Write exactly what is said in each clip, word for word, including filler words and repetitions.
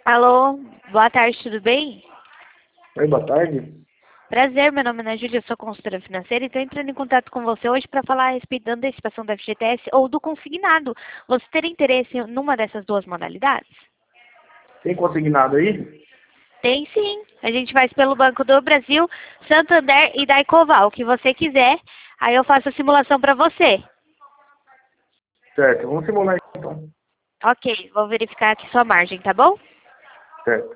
Alô, boa tarde, tudo bem? Oi, boa tarde. Prazer, meu nome é Ana Júlia, eu sou consultora financeira e estou entrando em contato com você hoje para falar a respeito da antecipação do F G T S ou do consignado. Você teria interesse numa dessas duas modalidades? Tem consignado aí? Tem sim. A gente faz pelo Banco do Brasil, Santander e Daicoval, o que você quiser. Aí eu faço a simulação para você. Certo, vamos simular então. Ok, vou verificar aqui sua margem, tá bom? Certo.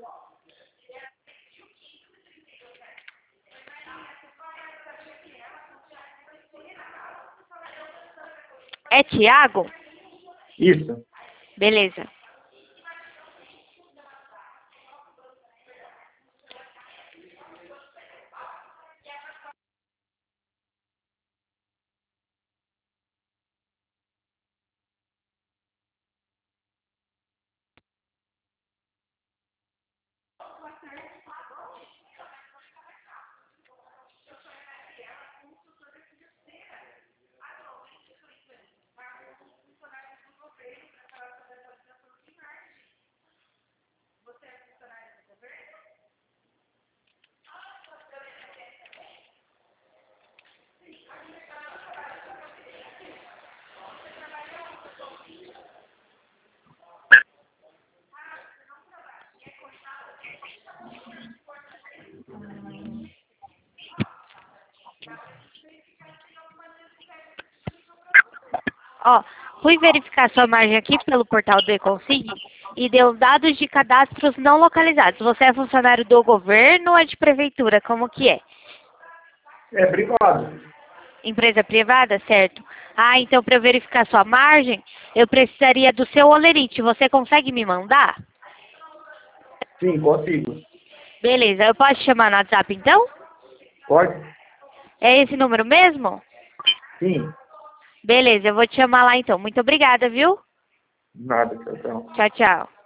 É Tiago? Isso. Beleza. Ó, fui verificar sua margem aqui pelo portal do eConsig e deu dados de cadastros não localizados. Você é funcionário do governo ou é de prefeitura? Como que é? É privado. Empresa privada, certo? Ah, então para eu verificar sua margem, eu precisaria do seu olerite. Você consegue me mandar? Sim, consigo. Beleza, eu posso te chamar no WhatsApp então? Pode? É esse número mesmo? Sim. Beleza, eu vou te chamar lá então. Muito obrigada, viu? Nada, tchau, tchau. Tchau, tchau.